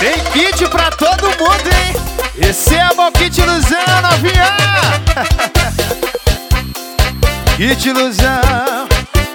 Tem kit pra todo mundo, hein? Esse é o kit ilusão, novinha. Kit ilusão.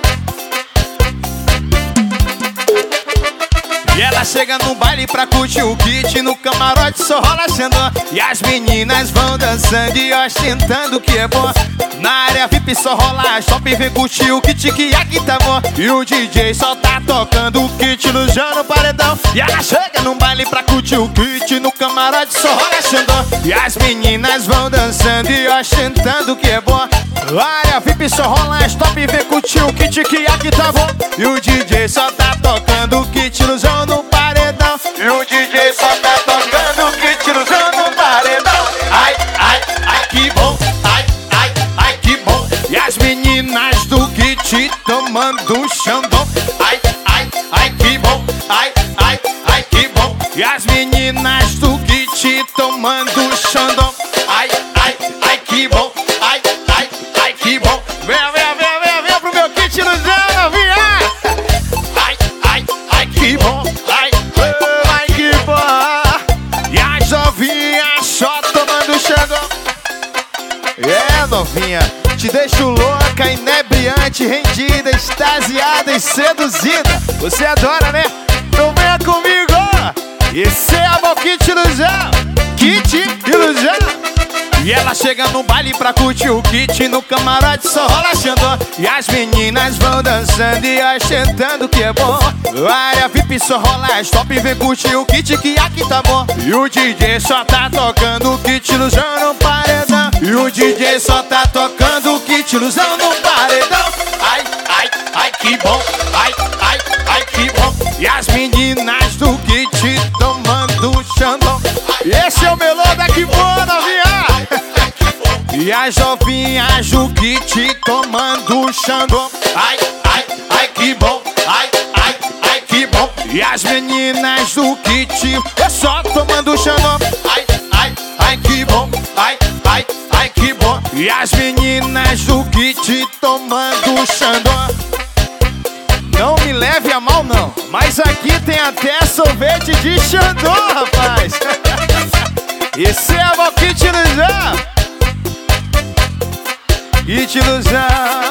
E ela chega no baile pra curtir o kit. No camarote só rola xandó. E as meninas vão dançando e ostentando que é bom. Na área VIP só rola stop, vem curtir o kit que aqui tá bom. E o DJ só tá tocando o kit ilusão no paredão. E ela chega no baile pra curtir o kit. No camarote só rola xandó. E as meninas vão dançando e ostentando que é bom. Na área VIP só rola stop, vem curtir o kit que aqui tá bom. E o DJ só tá tocando o kit ilusão no paredão. E o DJ só tá tocando o kit ilusão no paredão. Ai, ai, ai, que bom. Ai, ai, ai, que bom. E as meninas do kit tomando xandão. Ai, ai, ai, que bom. Ai, ai, ai, que bom. E as meninas do kit tomando xandão. Ai, ai, ai, que bom. Ai, ai, ai, que bom. Vem, vem, vem, vem, vem pro meu kit ilusão, novinha. Ai, ai, ai, que bom. Ai, ai, que bom. E as novinhas só tomando xandão. É, novinha, te deixo louca, inebriante, rendida, extasiada e seduzida. Você adora, né? Então venha comigo. Esse é o kit ilusão. Kit ilusão. E ela chega no baile pra curtir o kit. No camarote só rola xandó. E as meninas vão dançando e ostentando que é bom. Na área VIP só rola stop, vem curtir o kit que aqui tá bom. E o DJ só tá tocando o kit ilusão no paredão. E o DJ só tá tocando o kit ilusão no paredão. Ai, ai, ai, que bom. Ai, ai, ai, que bom. E as meninas do kit tomando xandão. Esse é o melô da que boa, novinha. E as novinhas do kit tomando xandão. Ai, ai, ai, que bom. Ai, ai, ai, que bom. E as meninas do kit só tomando xandão. Ai, ai, ai, que bom. Ai, ai, ai, que bom. E as meninas do kit tomando xandão. Não me leve a mal não, mas aqui tem até sorvete de xandão, rapaz. Esse é o kit ilusão. Kit ilusão.